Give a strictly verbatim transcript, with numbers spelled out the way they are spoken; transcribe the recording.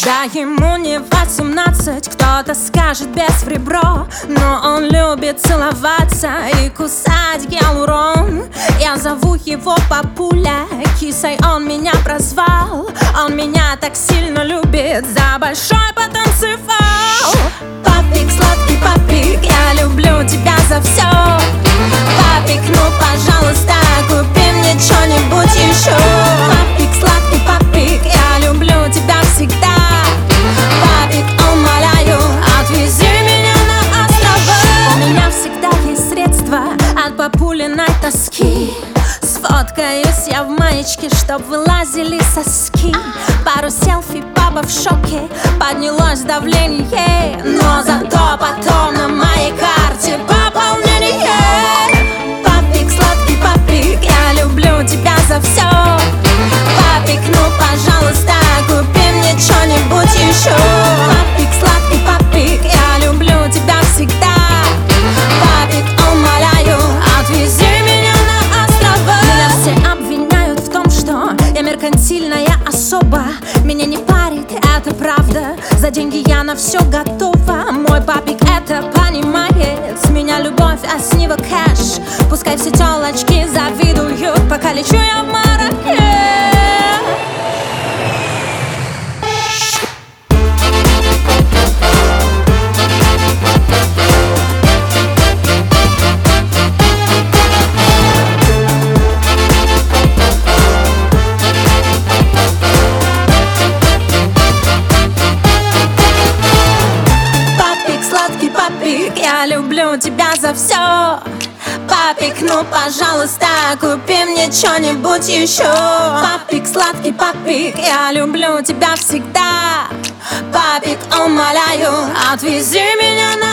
Да, ему не восемнадцать, кто-то скажет без в ребро, но он любит целоваться и кусать гиалурон. Я зову его папуля, кисой он меня прозвал. Он меня так сильно любит, за большой потанцевал. Папик, сладкий папик, я люблю тебя за все. Папик, ну пожалуйста, купи мне что-нибудь еще. Папик, сладкий папик, я люблю тебя всегда. Папик, умоляю, отвези меня на острова. У меня всегда есть средства от папулиной тоски. Сфоткаюсь я в маечке, чтоб вылазили соски. Пару селфи, папа в шоке, поднялось давление. Но зато потом на моей карте пополнение. Папик, сладкий папик, я люблю тебя за все. Папик, ну пожалуйста, купи мне что-нибудь еще. Папик, сладкий папик, я люблю тебя всегда. Папик, умоляю, отвези меня на острова. Меня все обвиняют в том, что я меркантильная особа. Меня не парит, это правда, за деньги я на все готова. Мой папик это понимает, с меня любовь, а с него кэш. Пускай все телочки завидуют, пока лечу я в Маракеш. Я люблю тебя за все. Папик, ну пожалуйста, купи мне что-нибудь еще. Папик, сладкий папик, я люблю тебя всегда. Папик, умоляю, отвези меня на